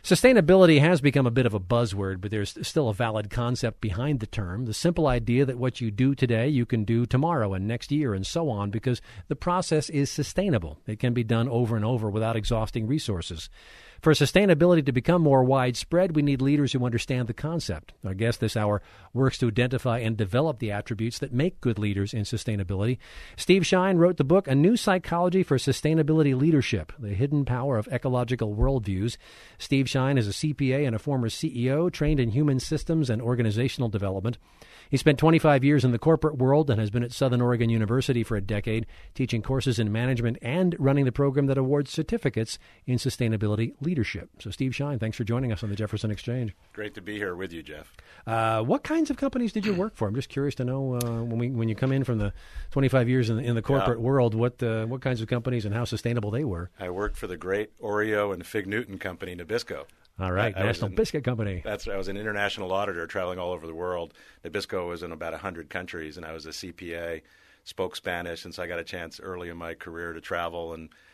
Sustainability has become a bit of a buzzword, but there's still a valid concept behind the term. The simple idea that what you do today, you can do tomorrow and next year and so on, because the process is sustainable. It can be done over and over without exhausting resources. For sustainability to become more widespread, we need leaders who understand the concept. Our guest this hour works to identify and develop the attributes that make good leaders in sustainability. Steve Shine wrote the book, A New Psychology for Sustainability Leadership, The Hidden Power of Ecological Worldviews. Steve Shine is a CPA and a former CEO, trained in human systems and organizational development. He spent 25 years in the corporate world and has been at Southern Oregon University for a decade, teaching courses in management and running the program that awards certificates in sustainability leadership. So, Steve Shine, thanks for joining us on the Jefferson Exchange. Great to be here with you, Jeff. What kinds of companies did you work for? I'm just curious to know when you come in from the 25 years in the corporate world, what kinds of companies and how sustainable they were. I worked for the great Oreo and Fig Newton company, Nabisco. All right, National Biscuit Company. I was an international auditor traveling all over the world. Nabisco was in about 100 countries, and I was a CPA, spoke Spanish, and so I got a chance early in my career to travel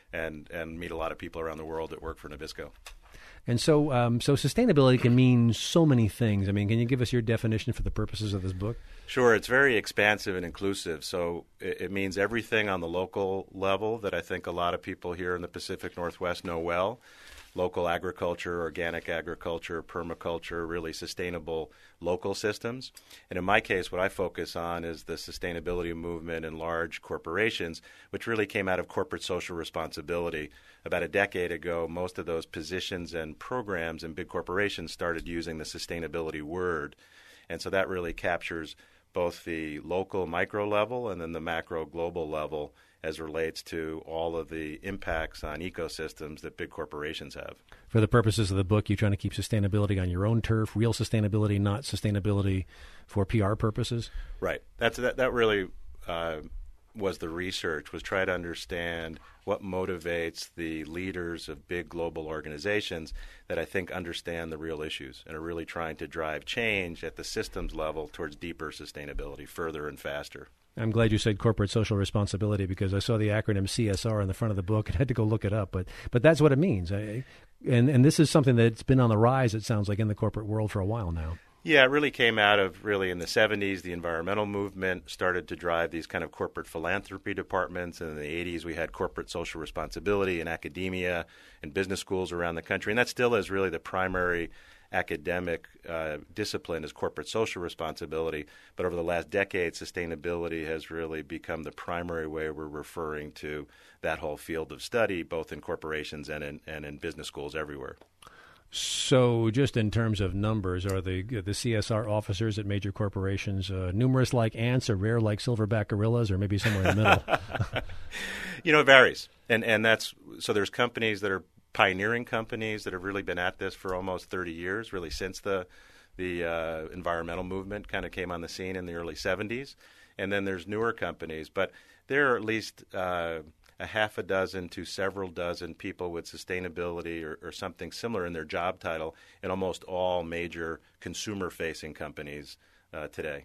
and meet a lot of people around the world that work for Nabisco. And so sustainability can mean so many things. I mean, can you give us your definition for the purposes of this book? Sure. It's very expansive and inclusive. So it means everything on the local level that I think a lot of people here in the Pacific Northwest know well. Local agriculture, organic agriculture, permaculture, really sustainable local systems. And in my case, what I focus on is the sustainability movement in large corporations, which really came out of corporate social responsibility. About a decade ago, most of those positions and programs in big corporations started using the sustainability word. And so that really captures both the local micro level and then the macro global level as relates to all of the impacts on ecosystems that big corporations have. For the purposes of the book, you're trying to keep sustainability on your own turf, real sustainability, not sustainability for PR purposes? Right. That really was the research, was try to understand what motivates the leaders of big global organizations that I think understand the real issues and are really trying to drive change at the systems level towards deeper sustainability, further and faster. I'm glad you said corporate social responsibility because I saw the acronym CSR on the front of the book and had to go look it up. But that's what it means. And this is something that's been on the rise, it sounds like, in the corporate world for a while now. Yeah, it really came out of in the 70s, the environmental movement started to drive these kind of corporate philanthropy departments. And in the 80s, we had corporate social responsibility in academia and business schools around the country. And that still is really the primary academic discipline is corporate social responsibility. But over the last decade, sustainability has really become the primary way we're referring to that whole field of study, both in corporations and in business schools everywhere. So just in terms of numbers, are the CSR officers at major corporations numerous like ants or rare like silverback gorillas or maybe somewhere in the middle? It varies. And that's so there's companies that are pioneering companies that have really been at this for almost 30 years, really since the environmental movement kind of came on the scene in the early 70s. And then there's newer companies. But there are at least a half a dozen to several dozen people with sustainability or something similar in their job title in almost all major consumer-facing companies today.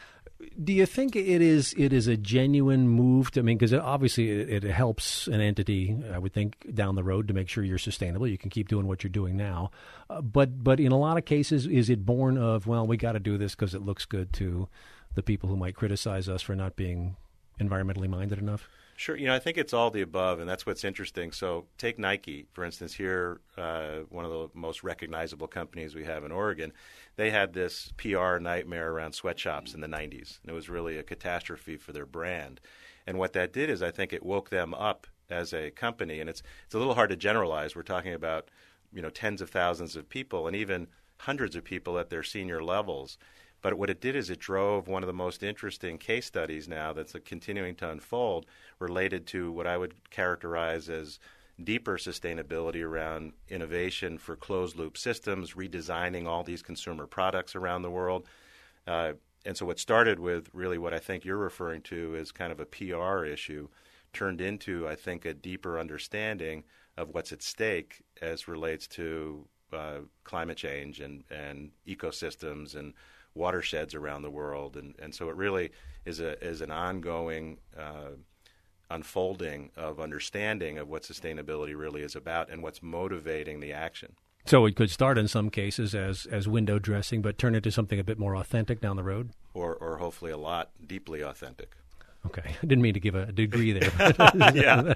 Do you think it is a genuine move to, because obviously it helps an entity, I would think, down the road to make sure you're sustainable. You can keep doing what you're doing now. But in a lot of cases, is it born of, well, we got to do this because it looks good to the people who might criticize us for not being environmentally minded enough? Sure. I think it's all the above, and that's what's interesting. So take Nike, for instance, here, one of the most recognizable companies we have in Oregon. They had this PR nightmare around sweatshops in the 90s, and it was really a catastrophe for their brand. And what that did is I think it woke them up as a company, and it's a little hard to generalize. We're talking about, tens of thousands of people and even hundreds of people at their senior levels. But what it did is it drove one of the most interesting case studies now that's continuing to unfold related to what I would characterize as deeper sustainability around innovation for closed-loop systems, redesigning all these consumer products around the world. And so what started with really what I think you're referring to as kind of a PR issue turned into, I think, a deeper understanding of what's at stake as relates to climate change and ecosystems and watersheds around the world, and so it really is an ongoing unfolding of understanding of what sustainability really is about and what's motivating the action. So it could start in some cases as window dressing, but turn into something a bit more authentic down the road? Or hopefully a lot deeply authentic. Okay. I didn't mean to give a degree there. Yeah.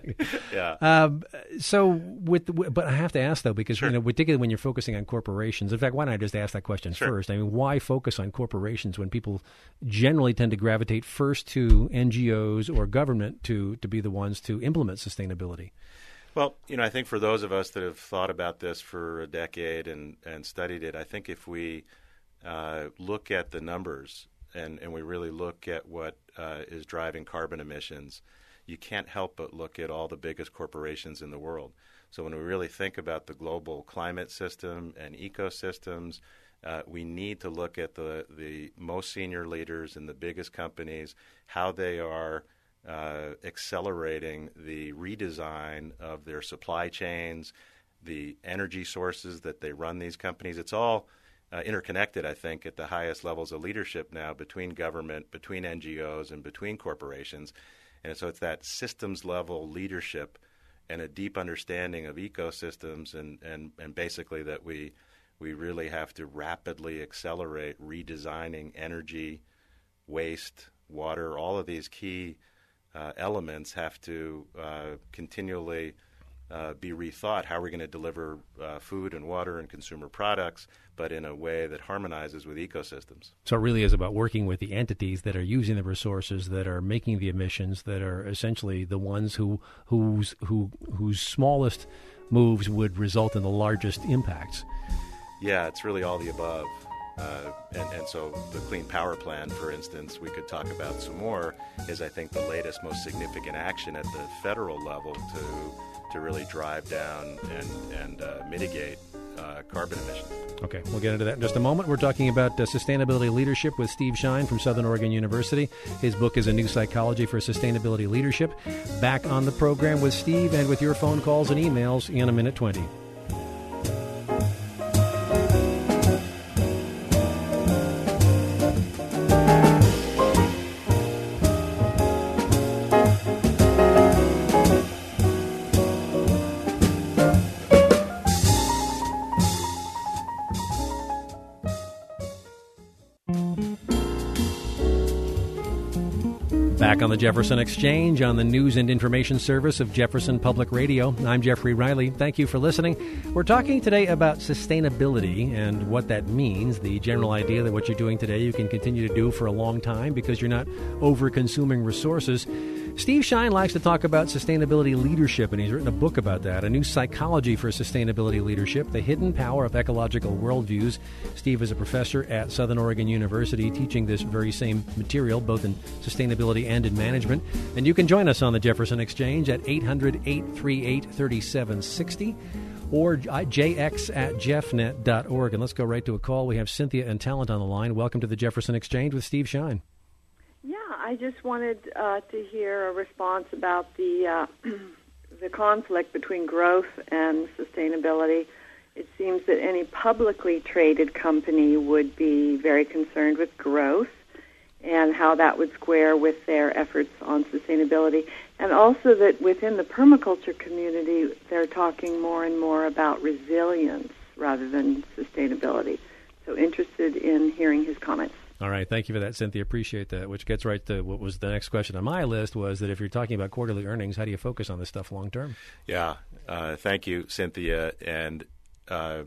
But I have to ask, though, because, Sure. particularly when you're focusing on corporations. In fact, why don't I just ask that question Sure. first? I mean, why focus on corporations when people generally tend to gravitate first to NGOs or government to be the ones to implement sustainability? Well, I think for those of us that have thought about this for a decade and studied it, I think if we look at the numbers and we really look at what is driving carbon emissions, you can't help but look at all the biggest corporations in the world. So when we really think about the global climate system and ecosystems, we need to look at the most senior leaders in the biggest companies, how they are accelerating the redesign of their supply chains, the energy sources that they run these companies. It's all interconnected, I think, at the highest levels of leadership now between government, between NGOs, and between corporations. And so it's that systems level leadership and a deep understanding of ecosystems and basically that we really have to rapidly accelerate redesigning energy, waste, water. All of these key elements have to continually be rethought. How are we going to deliver food and water and consumer products, but in a way that harmonizes with ecosystems? So it really is about working with the entities that are using the resources, that are making the emissions, that are essentially the ones whose smallest moves would result in the largest impacts. Yeah, it's really all the above. And so the Clean Power Plan, for instance, we could talk about some more, is I think the latest, most significant action at the federal level to really drive down and mitigate carbon emissions. Okay, we'll get into that in just a moment. We're talking about sustainability leadership with Steve Shine from Southern Oregon University. His book is A New Psychology for Sustainability Leadership. Back on the program with Steve and with your phone calls and emails in a minute 20. Back on the Jefferson Exchange on the News and Information Service of Jefferson Public Radio. I'm Jeffrey Riley. Thank you for listening. We're talking today about sustainability and what that means, the general idea that what you're doing today you can continue to do for a long time because you're not over-consuming resources. Steve Shine likes to talk about sustainability leadership, and he's written a book about that, A New Psychology for Sustainability Leadership, The Hidden Power of Ecological Worldviews. Steve is a professor at Southern Oregon University teaching this very same material, both in sustainability and in management. And you can join us on the Jefferson Exchange at 800-838-3760 or jx@jeffnet.org. And let's go right to a call. We have Cynthia and Talent on the line. Welcome to the Jefferson Exchange with Steve Shine. Yeah, I just wanted to hear a response about the conflict between growth and sustainability. It seems that any publicly traded company would be very concerned with growth and how that would square with their efforts on sustainability. And also that within the permaculture community, they're talking more and more about resilience rather than sustainability. So interested in hearing his comments. All right. Thank you for that, Cynthia. Appreciate that, which gets right to what was the next question on my list was that if you're talking about quarterly earnings, how do you focus on this stuff long term? Yeah. Thank you, Cynthia. And, I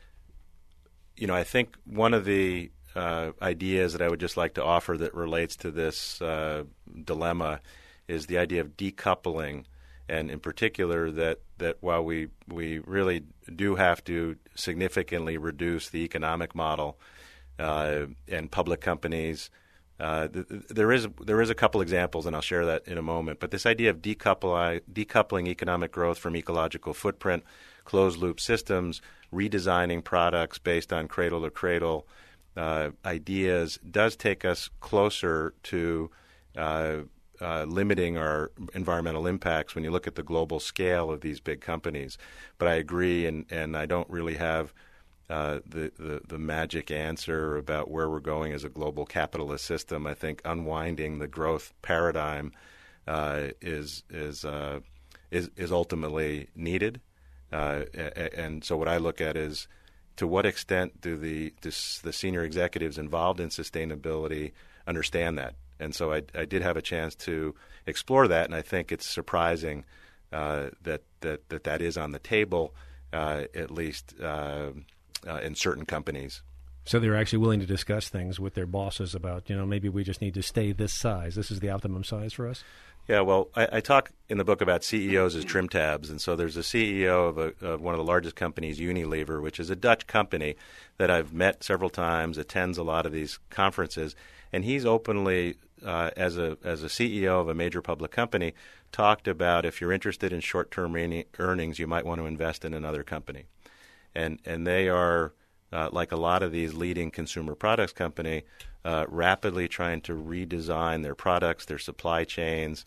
think one of the ideas that I would just like to offer that relates to this dilemma is the idea of decoupling, and in particular that while we really do have to significantly reduce the economic model and public companies, there is a couple examples, and I'll share that in a moment. But this idea of decoupling economic growth from ecological footprint, closed-loop systems, redesigning products based on cradle-to-cradle ideas does take us closer to limiting our environmental impacts when you look at the global scale of these big companies. But I agree, and I don't really have the magic answer about where we're going as a global capitalist system. I think unwinding the growth paradigm is ultimately needed, And so what I look at is, to what extent do the senior executives involved in sustainability understand that? And so I did have a chance to explore that, and I think it's surprising that is on the table, at least in certain companies. So they're actually willing to discuss things with their bosses about, maybe we just need to stay this size. This is the optimum size for us? Yeah, well, I talk in the book about CEOs as trim tabs, and so there's a CEO of one of the largest companies, Unilever, which is a Dutch company that I've met several times, attends a lot of these conferences, and he's openly, as a CEO of a major public company, talked about if you're interested in short-term earnings, you might want to invest in another company, and they are like a lot of these leading consumer products company, rapidly trying to redesign their products, their supply chains,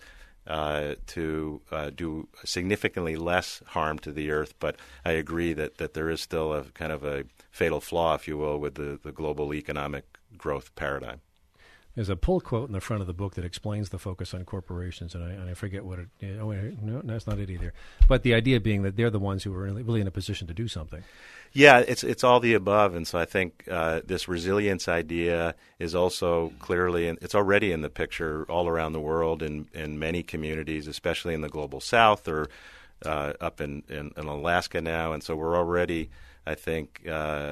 to do significantly less harm to the earth. But I agree that there is still a kind of a fatal flaw, if you will, with the global economic growth paradigm. There's a pull quote in the front of the book that explains the focus on corporations, and I forget what it is. Oh, wait, no, that's not it either. But the idea being that they're the ones who are really in a position to do something. Yeah, it's all the above, and so I think this resilience idea is also clearly, it's already in the picture all around the world in many communities, especially in the global south or up in Alaska now, and so we're already, I think,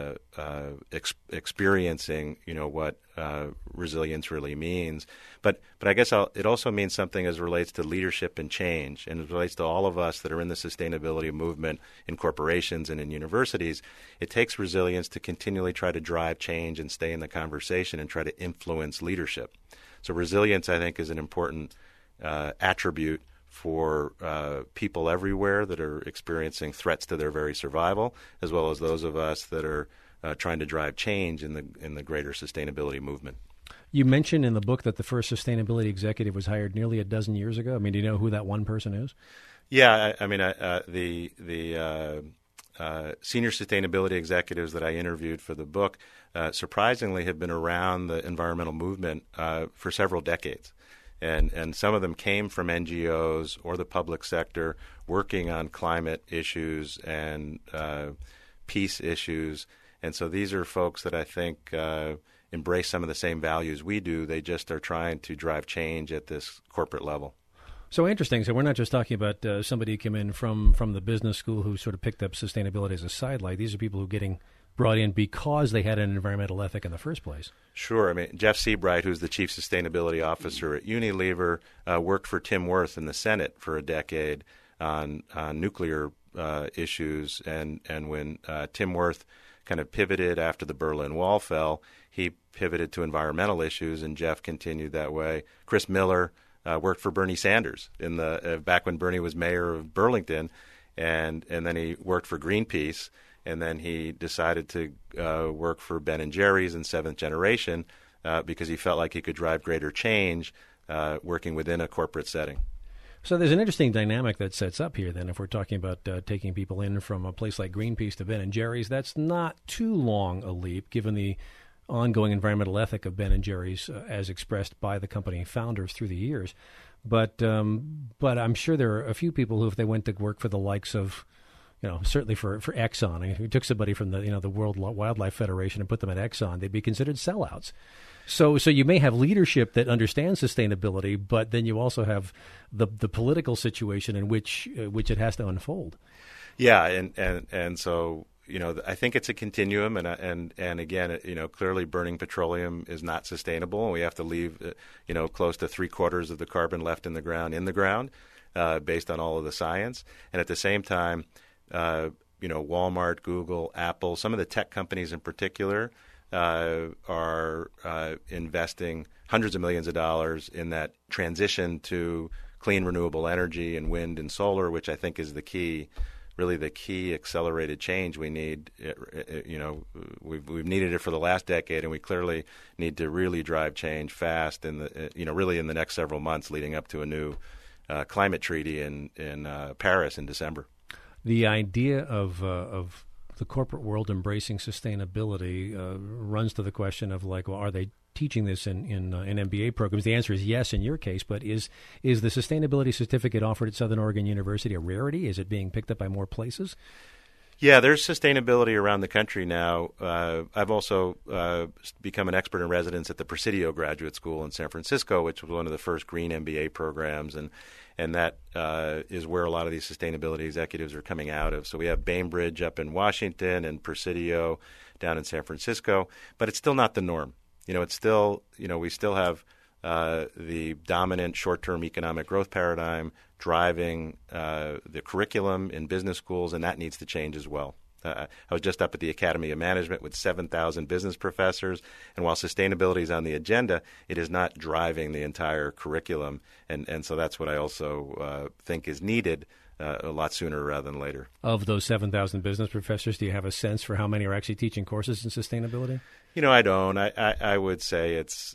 experiencing, what resilience really means. But I guess it also means something as it relates to leadership and change, and it relates to all of us that are in the sustainability movement in corporations and in universities. It takes resilience to continually try to drive change and stay in the conversation and try to influence leadership. So resilience, I think, is an important attribute for people everywhere that are experiencing threats to their very survival, as well as those of us that are trying to drive change in the greater sustainability movement. You mentioned in the book that the first sustainability executive was hired nearly a dozen years ago. I mean, do you know who that one person is? Yeah, the senior sustainability executives that I interviewed for the book surprisingly have been around the environmental movement for several decades. And some of them came from NGOs or the public sector working on climate issues and peace issues. And so these are folks that I think embrace some of the same values we do. They just are trying to drive change at this corporate level. So interesting. So we're not just talking about somebody who came in from the business school who sort of picked up sustainability as a sidelight. These are people who are getting brought in because they had an environmental ethic in the first place. Sure. I mean, Jeff Seabright, who's the chief sustainability officer at Unilever, worked for Tim Wirth in the Senate for a decade on nuclear issues. And when Tim Wirth kind of pivoted after the Berlin Wall fell, he pivoted to environmental issues, and Jeff continued that way. Chris Miller worked for Bernie Sanders in the back when Bernie was mayor of Burlington, and then he worked for Greenpeace. And then he decided to work for Ben & Jerry's and Seventh Generation because he felt like he could drive greater change working within a corporate setting. So there's an interesting dynamic that sets up here then if we're talking about taking people in from a place like Greenpeace to Ben & Jerry's. That's not too long a leap given the ongoing environmental ethic of Ben & Jerry's as expressed by the company founders through the years. But I'm sure there are a few people who, if they went to work for the likes of, certainly for Exxon, if you took somebody from the World Wildlife Federation and put them at Exxon, they'd be considered sellouts. So you may have leadership that understands sustainability, but then you also have the political situation in which it has to unfold. Yeah, and so I think it's a continuum, and again, clearly burning petroleum is not sustainable, and we have to leave close to 3/4 of the carbon left in the ground based on all of the science, and at the same time. Walmart, Google, Apple, some of the tech companies in particular are investing hundreds of millions of dollars in that transition to clean renewable energy and wind and solar, which I think is the key accelerated change we need. We've needed it for the last decade, and we clearly need to really drive change fast in the next several months leading up to a new climate treaty in Paris in December. The idea of the corporate world embracing sustainability runs to the question of like, well, are they teaching this in MBA programs? The answer is yes in your case, but is the sustainability certificate offered at Southern Oregon University a rarity? Is it being picked up by more places? Yeah, there's sustainability around the country now. I've also become an expert in residence at the Presidio Graduate School in San Francisco, which was one of the first green MBA programs, and that is where a lot of these sustainability executives are coming out of. So we have Bainbridge up in Washington and Presidio down in San Francisco, but it's still not the norm. It's still, we still have the dominant short-term economic growth paradigm driving the curriculum in business schools, and that needs to change as well. I was just up at the Academy of Management with 7,000 business professors, and while sustainability is on the agenda, it is not driving the entire curriculum, and so that's what I also think is needed a lot sooner rather than later. Of those 7,000 business professors, do you have a sense for how many are actually teaching courses in sustainability? I don't. I would say it's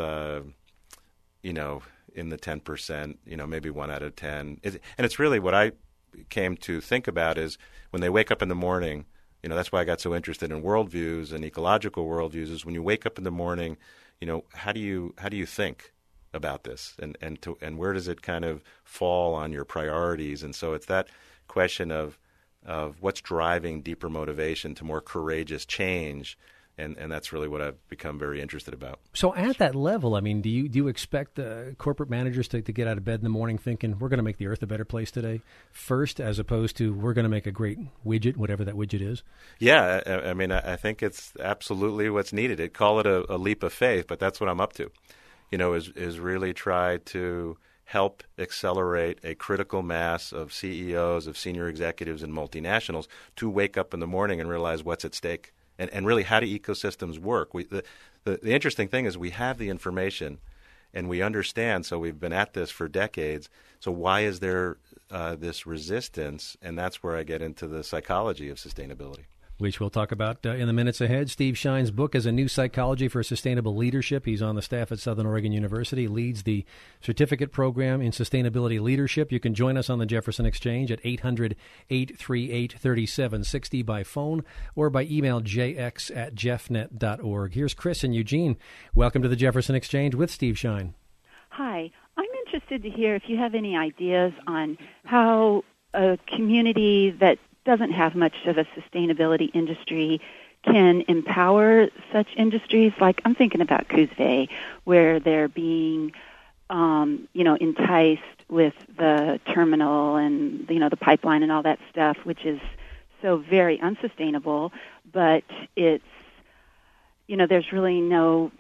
in the 10%, maybe 1 out of 10. And it's really what I came to think about is when they wake up in the morning, that's why I got so interested in worldviews and ecological worldviews, is when you wake up in the morning, how do you think about this, and where does it kind of fall on your priorities? And so it's that question of what's driving deeper motivation to more courageous change. And that's really what I've become very interested about. So at that level, I mean, do you expect corporate managers to get out of bed in the morning thinking we're going to make the earth a better place today first, as opposed to we're going to make a great widget, whatever that widget is? Yeah, I mean, I think it's absolutely what's needed. Call it a leap of faith, but that's what I'm up to, is really try to help accelerate a critical mass of CEOs, of senior executives and multinationals to wake up in the morning and realize what's at stake. And really, how do ecosystems work? The interesting thing is we have the information and we understand, so we've been at this for decades. So why is there this resistance? And that's where I get into the psychology of sustainability, which we'll talk about in the minutes ahead. Steve Shine's book is A New Psychology for Sustainable Leadership. He's on the staff at Southern Oregon University, leads the certificate program in sustainability leadership. You can join us on the Jefferson Exchange at 800-838-3760 by phone or by email jx@jeffnet.org. Here's Chris in Eugene. Welcome to the Jefferson Exchange with Steve Shine. Hi. I'm interested to hear if you have any ideas on how a community that doesn't have much of a sustainability industry can empower such industries. Like I'm thinking about Coos Bay, where they're being, enticed with the terminal and, the pipeline and all that stuff, which is so very unsustainable. But it's, there's really a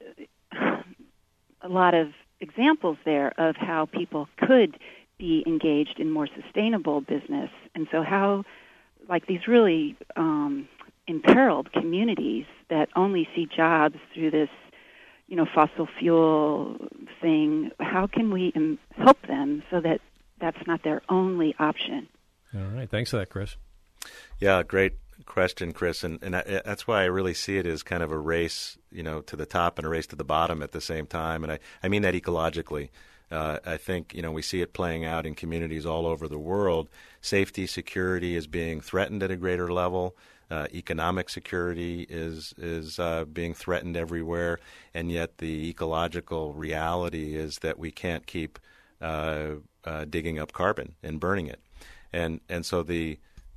lot of examples there of how people could be engaged in more sustainable business. And so how, like these really imperiled communities that only see jobs through this, fossil fuel thing, how can we help them so that that's not their only option? All right. Thanks for that, Chris. Yeah, great question, Chris. And that's why I really see it as kind of a race, to the top and a race to the bottom at the same time. And I mean that ecologically. I think, we see it playing out in communities all over the world. Safety, security is being threatened at a greater level. Economic security is being threatened everywhere. And yet the ecological reality is that we can't keep digging up carbon and burning it. And so the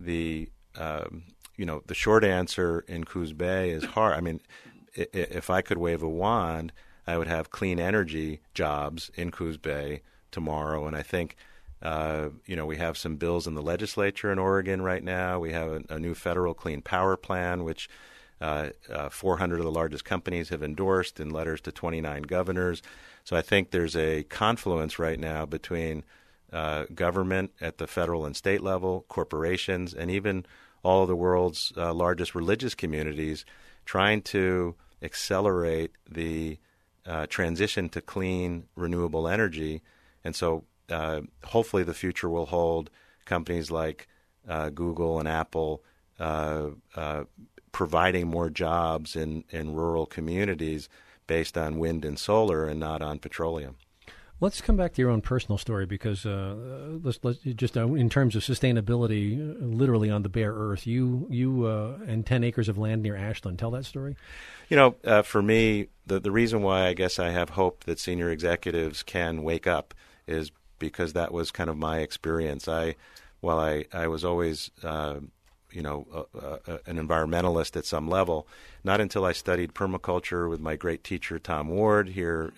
short answer in Coos Bay is hard. I mean, if I could wave a wand, I would have clean energy jobs in Coos Bay tomorrow. And I think, we have some bills in the legislature in Oregon right now. We have a new federal clean power plan, which 400 of the largest companies have endorsed in letters to 29 governors. So I think there's a confluence right now between government at the federal and state level, corporations, and even all of the world's largest religious communities trying to accelerate the transition to clean, renewable energy. And so hopefully the future will hold companies like Google and Apple providing more jobs in rural communities based on wind and solar and not on petroleum. Let's come back to your own personal story because let's just in terms of sustainability, literally on the bare earth, you and 10 acres of land near Ashland. Tell that story. For me, the reason why I guess I have hope that senior executives can wake up is because that was kind of my experience. While I was always an environmentalist at some level, not until I studied permaculture with my great teacher Tom Ward here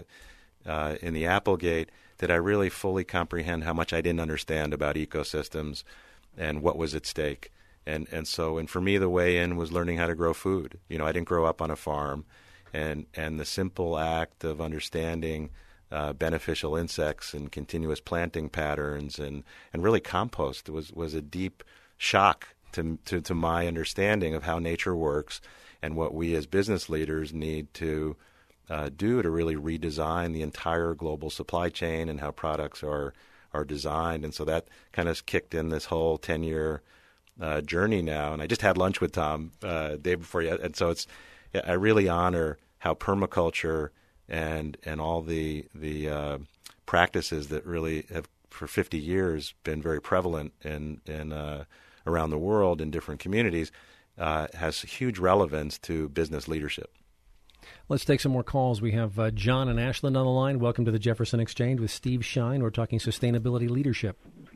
in the Applegate did I really fully comprehend how much I didn't understand about ecosystems and what was at stake. And for me, the way in was learning how to grow food. I didn't grow up on a farm, and the simple act of understanding beneficial insects and continuous planting patterns and really compost was a deep shock to my understanding of how nature works and what we as business leaders need to do to really redesign the entire global supply chain and how products are designed. And so that kind of kicked in this whole 10-year journey now. And I just had lunch with Tom day before you, and so I really honor how permaculture and all the practices that really have for 50 years been very prevalent in around the world in different communities has huge relevance to business leadership. Let's take some more calls. We have John in Ashland on the line. Welcome to the Jefferson Exchange with Steve Shine. We're talking sustainability leadership.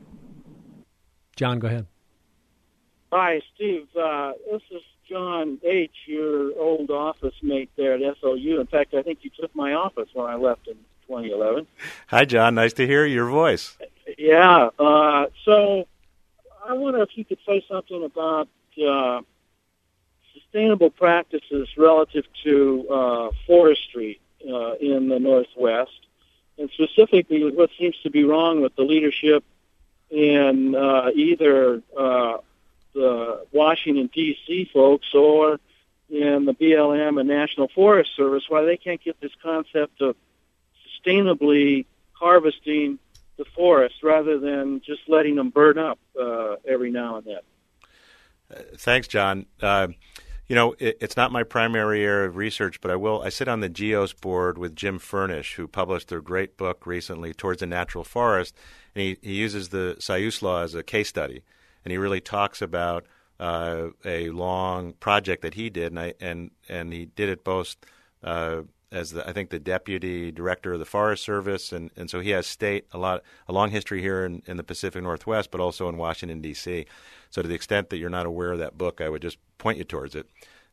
John, go ahead. Hi, Steve. This is John H., your old office mate there at SOU. In fact, I think you took my office when I left in 2011. Hi, John. Nice to hear your voice. Yeah. So I wonder if you could say something about sustainable practices relative to forestry in the Northwest, and specifically what seems to be wrong with the leadership in either the Washington, D.C. folks or in the BLM and National Forest Service, why they can't get this concept of sustainably harvesting the forest rather than just letting them burn up every now and then. Thanks, John. It's not my primary area of research, but I sit on the GEOS board with Jim Furnish, who published a great book recently, Towards a Natural Forest, and he uses the Siuslaw as a case study, and he really talks about a long project that he did, and he did it both as I think the deputy director of the Forest Service, and so he has a long history here in the Pacific Northwest, but also in Washington, D.C. So to the extent that you're not aware of that book, I would just point you towards it.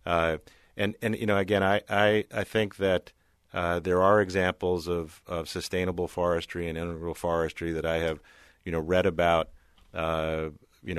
Again, I think that there are examples of sustainable forestry and integral forestry that I have, read about, but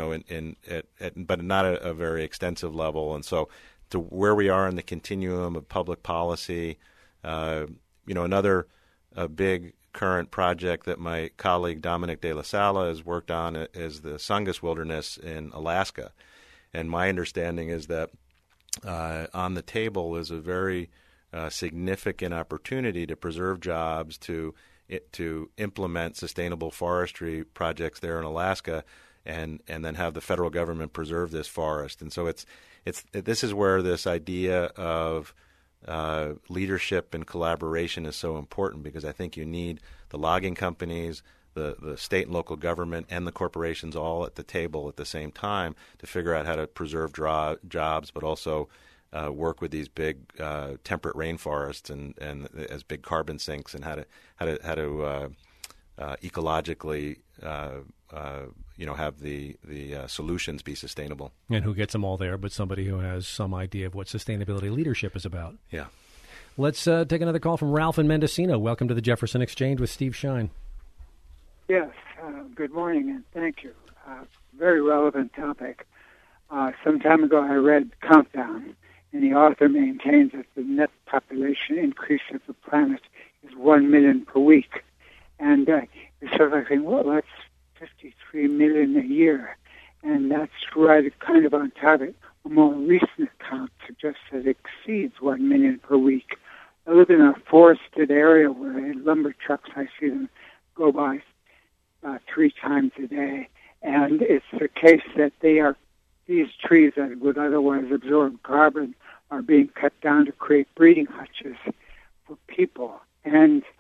not a very extensive level. And so to where we are in the continuum of public policy, another big current project that my colleague Dominic De La Sala has worked on is the Sungus Wilderness in Alaska. And my understanding is that on the table is a very significant opportunity to preserve jobs, to implement sustainable forestry projects there in Alaska, and then have the federal government preserve this forest. And so this is where this idea of leadership and collaboration is so important, because I think you need the logging companies, the state and local government, and the corporations all at the table at the same time to figure out how to preserve jobs, but also work with these big temperate rainforests and as big carbon sinks, and how to ecologically have the solutions be sustainable. And who gets them all there but somebody who has some idea of what sustainability leadership is about. Yeah. Let's take another call from Ralph in Mendocino. Welcome to the Jefferson Exchange with Steve Shine. Yes, good morning, and thank you. Very relevant topic. Some time ago I read Countdown, and the author maintains that the net population increase of the planet is 1 million per week. And you're sort of like saying, well, that's 53 million a year. And that's right kind of on target. A more recent count suggests that it exceeds 1 million per week. I live in a forested area where lumber trucks, I see them go by 3 times a day. And it's the case that these trees that would otherwise absorb carbon are being cut down to create breeding hutches for people. And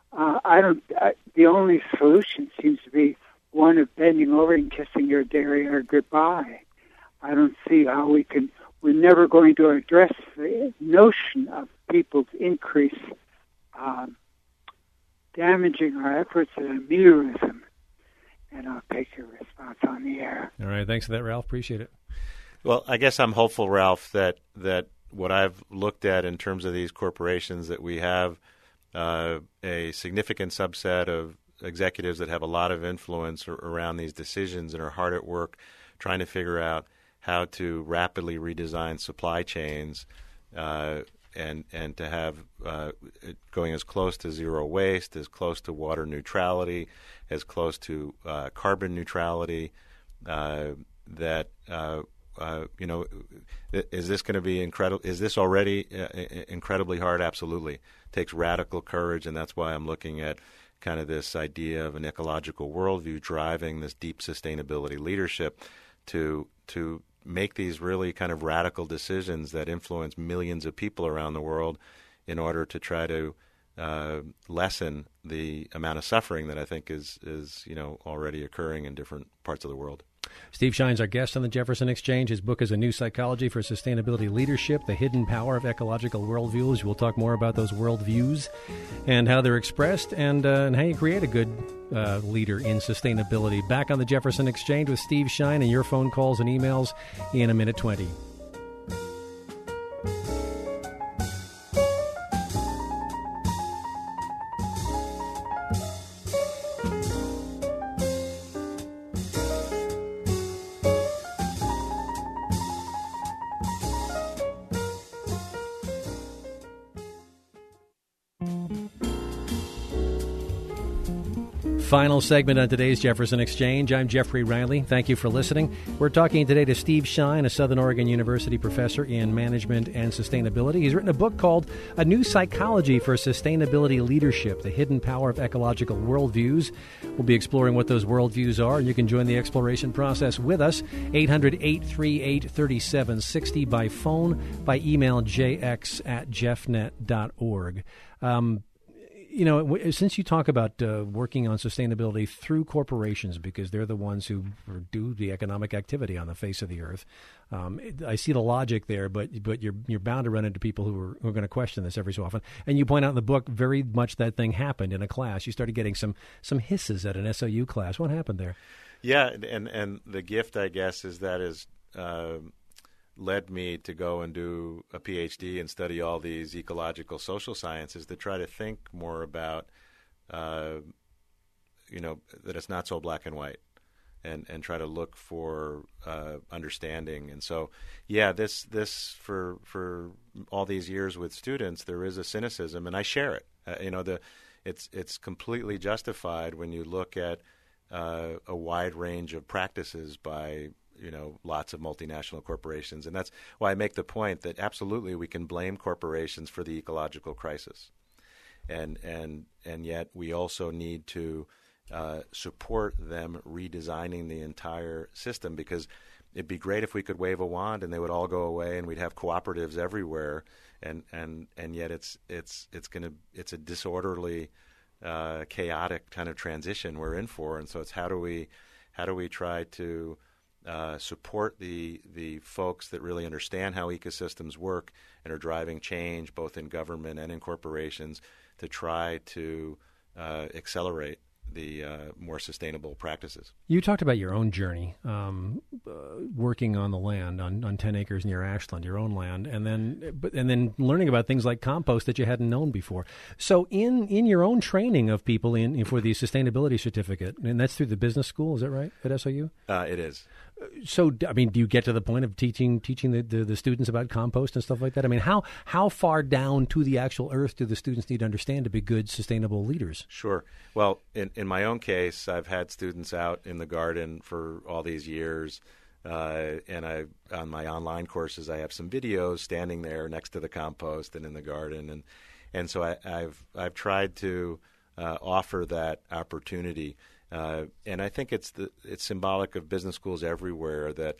The only solution seems to be one of bending over and kissing your derriere goodbye. I don't see how we're never going to address the notion of people's increase damaging our efforts at ameliorism. And I'll take your response on the air. All right. Thanks for that, Ralph. Appreciate it. Well, I guess I'm hopeful, Ralph, that what I've looked at in terms of these corporations, that we have a significant subset of executives that have a lot of influence around these decisions and are hard at work trying to figure out how to rapidly redesign supply chains and to have going as close to zero waste, as close to water neutrality, as close to carbon neutrality. Is this going to be incredible? Is this already incredibly hard? Absolutely. It takes radical courage, and that's why I'm looking at kind of this idea of an ecological worldview driving this deep sustainability leadership to make these really kind of radical decisions that influence millions of people around the world in order to try to lessen the amount of suffering that I think is already occurring in different parts of the world. Steve Shine's our guest on the Jefferson Exchange. His book is A New Psychology for Sustainability Leadership, The Hidden Power of Ecological Worldviews. We'll talk more about those worldviews and how they're expressed and how you create a good leader in sustainability. Back on the Jefferson Exchange with Steve Shine and your phone calls and emails in a minute 20. Final segment on today's Jefferson Exchange. I'm Jeffrey Riley. Thank you for listening. We're talking today to Steve Shine, a Southern Oregon University professor in management and sustainability. He's written a book called A New Psychology for Sustainability Leadership, The Hidden Power of Ecological Worldviews. We'll be exploring what those worldviews are, and you can join the exploration process with us, 800-838-3760 by phone, by email, jx@jeffnet.org. Since you talk about working on sustainability through corporations, because they're the ones who do the economic activity on the face of the earth, I see the logic there. But you're bound to run into people who are going to question this every so often. And you point out in the book very much that thing happened in a class. You started getting some hisses at an SOU class. What happened there? Yeah, and the gift, I guess, is that led me to go and do a PhD and study all these ecological social sciences to try to think more about, that it's not so black and white, and try to look for understanding. And so, this for all these years with students, there is a cynicism, and I share it. It's completely justified when you look at a wide range of practices by lots of multinational corporations. And that's why I make the point that absolutely we can blame corporations for the ecological crisis. And yet we also need to support them redesigning the entire system, because it'd be great if we could wave a wand and they would all go away and we'd have cooperatives everywhere. And yet it's a disorderly, chaotic kind of transition we're in for. And so it's how do we try to support the folks that really understand how ecosystems work and are driving change both in government and in corporations to try to accelerate the more sustainable practices. You talked about your own journey working on the land on 10 acres near Ashland, your own land, and then learning about things like compost that you hadn't known before. So in your own training of people for the sustainability certificate, and that's through the business school, is that right, at SOU? It is. So, I mean, do you get to the point of teaching the students about compost and stuff like that? I mean, how far down to the actual earth do the students need to understand to be good, sustainable leaders? Sure. Well, in my own case, I've had students out in the garden for all these years, and on my online courses, I have some videos standing there next to the compost and in the garden, and so I've tried to offer that opportunity. And I think it's symbolic of business schools everywhere that,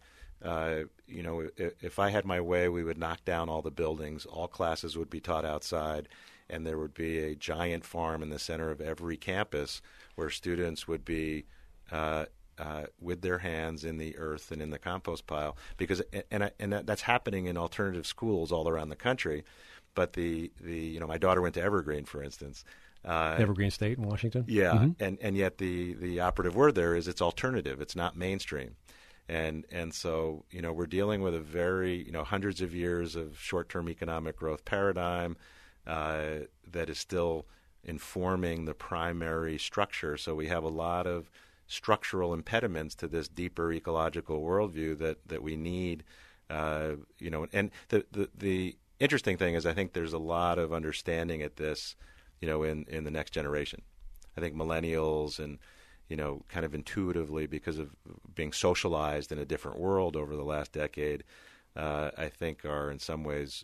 if I had my way, we would knock down all the buildings, all classes would be taught outside, and there would be a giant farm in the center of every campus where students would be with their hands in the earth and in the compost pile. Because that's happening in alternative schools all around the country. But my daughter went to Evergreen, for instance. Evergreen State in Washington. Yeah, mm-hmm. and yet the operative word there is it's alternative. It's not mainstream. And so, we're dealing with a very, hundreds of years of short-term economic growth paradigm that is still informing the primary structure. So we have a lot of structural impediments to this deeper ecological worldview that we need, and the interesting thing is I think there's a lot of understanding at this, in the next generation. I think millennials and kind of intuitively, because of being socialized in a different world over the last decade, I think are in some ways,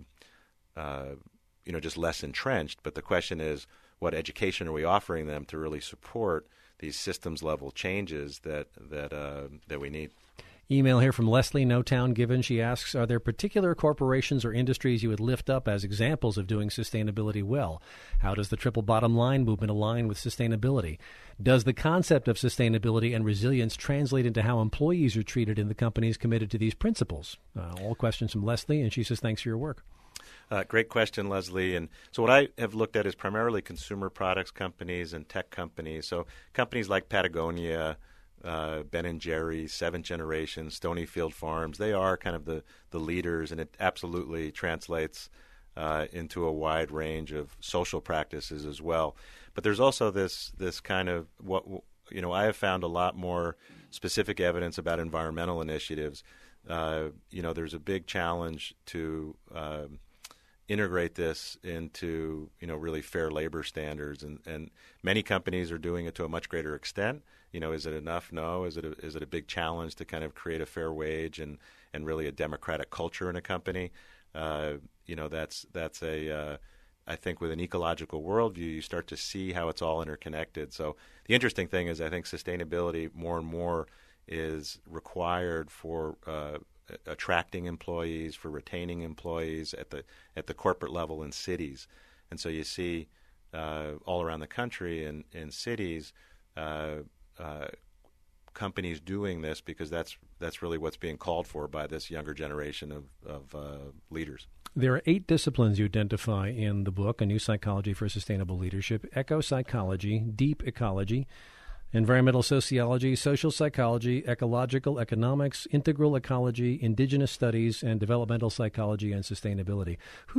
just less entrenched. But the question is, what education are we offering them to really support these systems-level changes that we need? Email here from Leslie, no town given. She asks, are there particular corporations or industries you would lift up as examples of doing sustainability well? How does the triple bottom line movement align with sustainability? Does the concept of sustainability and resilience translate into how employees are treated in the companies committed to these principles? All questions from Leslie, and she says, thanks for your work. Great question, Leslie. And so what I have looked at is primarily consumer products companies and tech companies. So companies like Patagonia, Ben & Jerry's, Seventh Generation, Stonyfield Farms, they are kind of the leaders, and it absolutely translates into a wide range of social practices as well. But there's also this kind of I have found a lot more specific evidence about environmental initiatives. There's a big challenge to integrate this into really fair labor standards, and many companies are doing it to a much greater extent. Is it enough? No. Is it a big challenge to kind of create a fair wage and really a democratic culture in a company? That's I think with an ecological worldview, you start to see how it's all interconnected. So the interesting thing is I think sustainability more and more is required for attracting employees, for retaining employees at the corporate level in cities. And so you see all around the country in cities companies doing this because that's really what's being called for by this younger generation of leaders. There are 8 disciplines you identify in the book, A New Psychology for Sustainable Leadership: eco-psychology, deep ecology, environmental sociology, social psychology, ecological economics, integral ecology, indigenous studies, and developmental psychology and sustainability.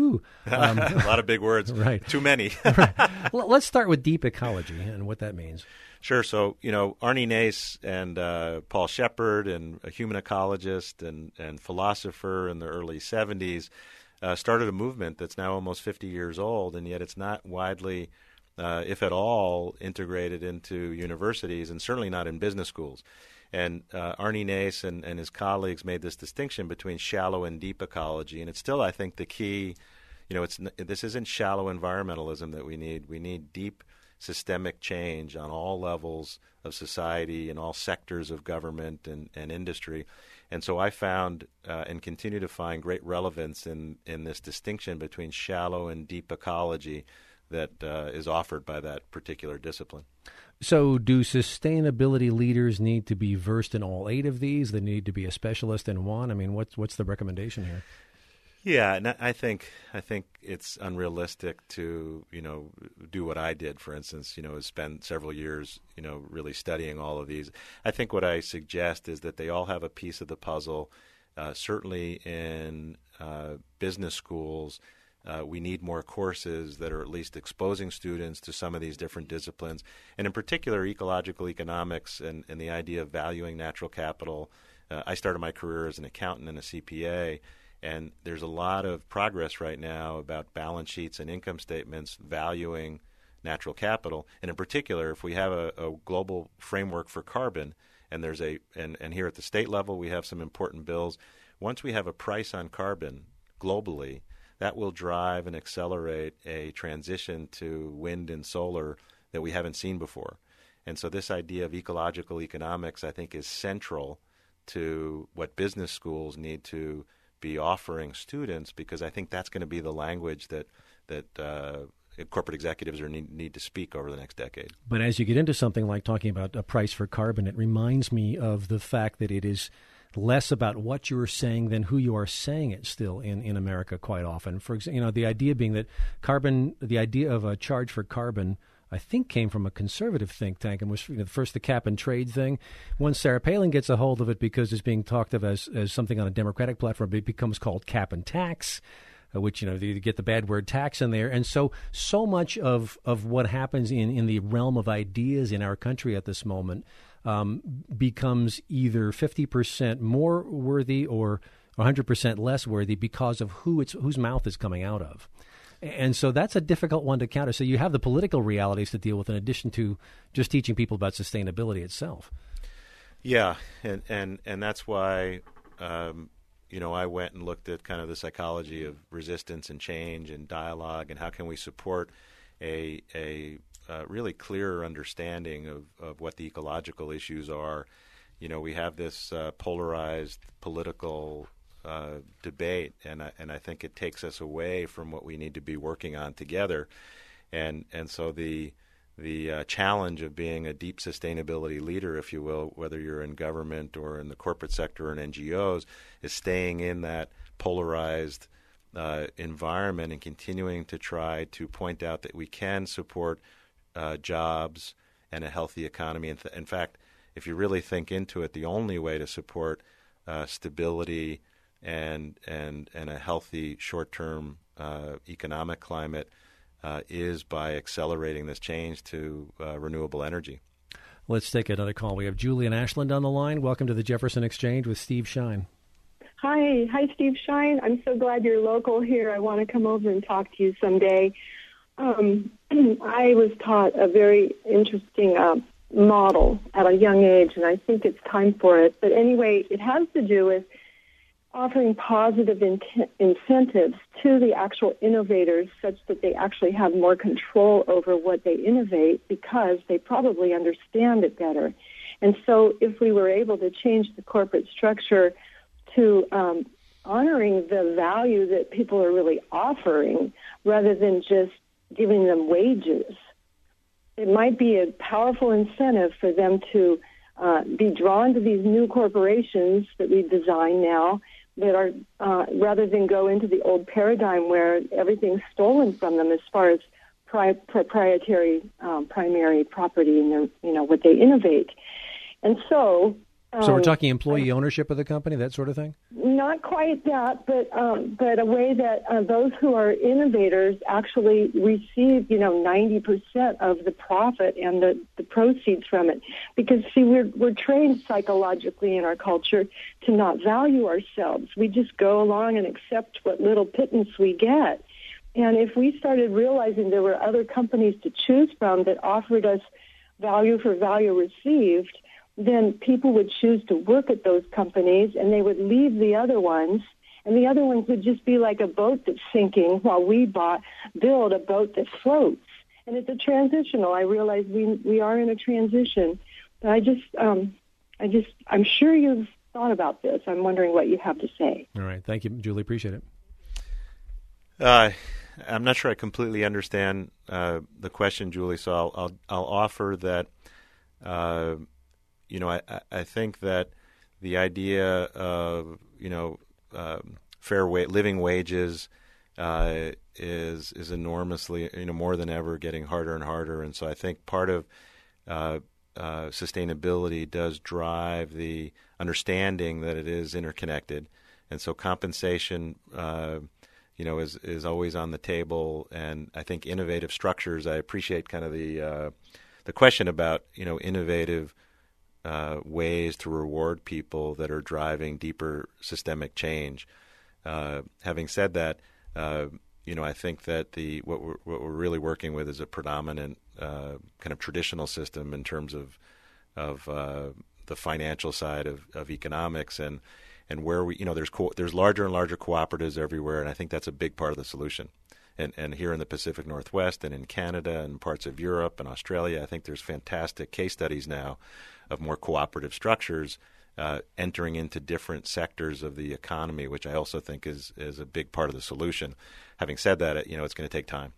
A lot of big words. Right. Too many. Right. Well, let's start with deep ecology and what that means. Sure. So, Arnie Nace and Paul Shepard, and a human ecologist and philosopher in the early 70s, started a movement that's now almost 50 years old, and yet it's not widely if at all, integrated into universities, and certainly not in business schools. And Arnie Nace and his colleagues made this distinction between shallow and deep ecology, and it's still, I think, the key. This isn't shallow environmentalism that we need. We need deep systemic change on all levels of society and all sectors of government and industry. And so I found and continue to find great relevance in this distinction between shallow and deep ecology that is offered by that particular discipline. So do sustainability leaders need to be versed in all 8 of these? They need to be a specialist in one? I mean, what's the recommendation here? Yeah, and I think it's unrealistic to do what I did, for instance. Spend several years really studying all of these. I think what I suggest is that they all have a piece of the puzzle. Certainly in business schools, we need more courses that are at least exposing students to some of these different disciplines, and in particular ecological economics and the idea of valuing natural capital. I started my career as an accountant and a CPA. And there's a lot of progress right now about balance sheets and income statements valuing natural capital. And in particular, if we have a global framework for carbon, and there's and here at the state level we have some important bills. Once we have a price on carbon globally, that will drive and accelerate a transition to wind and solar that we haven't seen before. And so this idea of ecological economics, I think, is central to what business schools need to be offering students, because I think that's going to be the language that corporate executives need to speak over the next decade. But as you get into something like talking about a price for carbon, it reminds me of the fact that it is less about what you're saying than who you are saying it still in America quite often. For example, the idea being that the idea of a charge for carbon, I think, came from a conservative think tank and was first the cap and trade thing. Once Sarah Palin gets a hold of it, because it's being talked of as something on a Democratic platform, it becomes called cap and tax, which, you get the bad word tax in there. And so much of what happens in the realm of ideas in our country at this moment becomes either 50% more worthy or 100% less worthy because of whose mouth is coming out of. And so that's a difficult one to counter. So you have the political realities to deal with in addition to just teaching people about sustainability itself. Yeah, and that's why I went and looked at kind of the psychology of resistance and change and dialogue, and how can we support a really clearer understanding of what the ecological issues are. We have this polarized political debate, and I think it takes us away from what we need to be working on together, and so the challenge of being a deep sustainability leader, if you will, whether you're in government or in the corporate sector or in NGOs, is staying in that polarized environment and continuing to try to point out that we can support jobs and a healthy economy. In fact, if you really think into it, the only way to support stability and a healthy short-term economic climate is by accelerating this change to renewable energy. Let's take another call. We have Julian Ashland on the line. Welcome to the Jefferson Exchange with Steve Shine. Hi, Steve Shine. I'm so glad you're local here. I want to come over and talk to you someday. I was taught a very interesting model at a young age, and I think it's time for it. But anyway, it has to do with offering positive incentives to the actual innovators such that they actually have more control over what they innovate because they probably understand it better. And so if we were able to change the corporate structure to honoring the value that people are really offering rather than just giving them wages, it might be a powerful incentive for them to be drawn to these new corporations that we design now that are, rather than go into the old paradigm where everything's stolen from them as far as proprietary primary property and what they innovate. And so we're talking employee ownership of the company, that sort of thing? Not quite that, but a way that those who are innovators actually receive, 90% of the profit and the proceeds from it. Because, see, we're trained psychologically in our culture to not value ourselves. We just go along and accept what little pittance we get. And if we started realizing there were other companies to choose from that offered us value for value received, then people would choose to work at those companies, and they would leave the other ones, and the other ones would just be like a boat that's sinking while we build a boat that floats. And it's a transitional. I realize we are in a transition, but I'm sure you've thought about this. I'm wondering what you have to say. All right. Thank you, Julie. Appreciate it. I'm not sure I completely understand the question, Julie, so I'll offer that I think that the idea of fair living wages is enormously more than ever getting harder and harder, and so I think part of sustainability does drive the understanding that it is interconnected, and so compensation is always on the table, and I think innovative structures. I appreciate kind of the question about innovative ways to reward people that are driving deeper systemic change. Having said that, I think that what we're really working with is a predominant kind of traditional system in terms of the financial side of economics, and where there's larger and larger cooperatives everywhere, and I think that's a big part of the solution. And here in the Pacific Northwest and in Canada and parts of Europe and Australia, I think there's fantastic case studies now of more cooperative structures entering into different sectors of the economy, which I also think is a big part of the solution. Having said that, it's going to take time.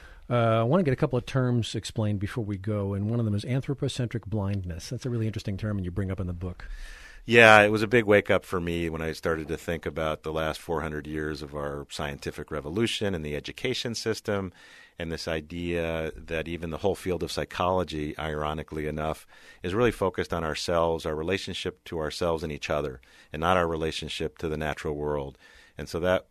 I want to get a couple of terms explained before we go, and one of them is anthropocentric blindness. That's a really interesting term, and you bring up in the book. Yeah, it was a big wake-up for me when I started to think about the last 400 years of our scientific revolution and the education system, and this idea that even the whole field of psychology, ironically enough, is really focused on ourselves, our relationship to ourselves and each other, and not our relationship to the natural world. And so that,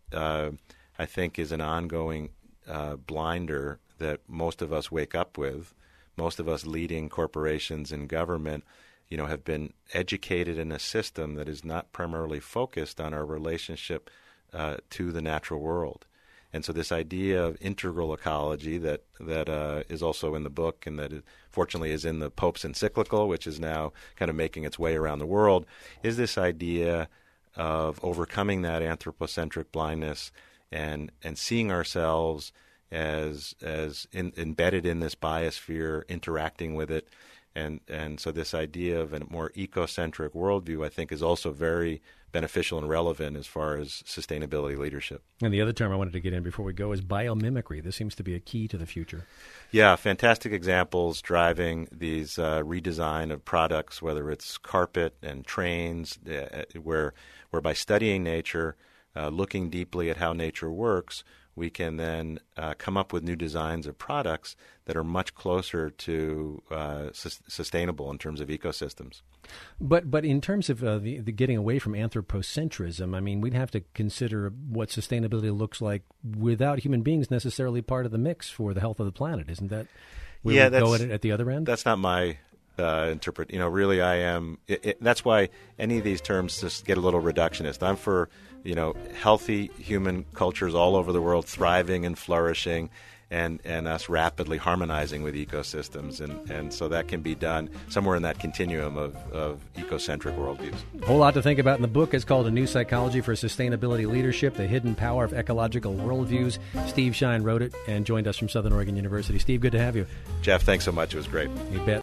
I think, is an ongoing blinder that most of us wake up with. Most of us leading corporations and government have been educated in a system that is not primarily focused on our relationship to the natural world. And so this idea of integral ecology that is also in the book and that fortunately is in the Pope's encyclical, which is now kind of making its way around the world, is this idea of overcoming that anthropocentric blindness and seeing ourselves as embedded in this biosphere, interacting with it. And so this idea of a more ecocentric worldview, I think, is also very beneficial and relevant as far as sustainability leadership. And the other term I wanted to get in before we go is biomimicry. This seems to be a key to the future. Yeah, fantastic examples driving these redesign of products, whether it's carpet and trains, where by studying nature, looking deeply at how nature works, we can then come up with new designs of products that are much closer to sustainable in terms of ecosystems. But in terms of the getting away from anthropocentrism, I mean, we'd have to consider what sustainability looks like without human beings necessarily part of the mix for the health of the planet. Isn't that where we go at the other end? That's not my interpret. Really, I am. That's why any of these terms just get a little reductionist. I'm for healthy human cultures all over the world thriving and flourishing, and us rapidly harmonizing with ecosystems, and so that can be done somewhere in that continuum of ecocentric worldviews. A whole lot to think about in the book. It's called A New Psychology for Sustainability Leadership, The Hidden Power of Ecological Worldviews. Steve Shine wrote it and joined us from Southern Oregon University. Steve, good to have you. Jeff, thanks so much. It was great. You bet.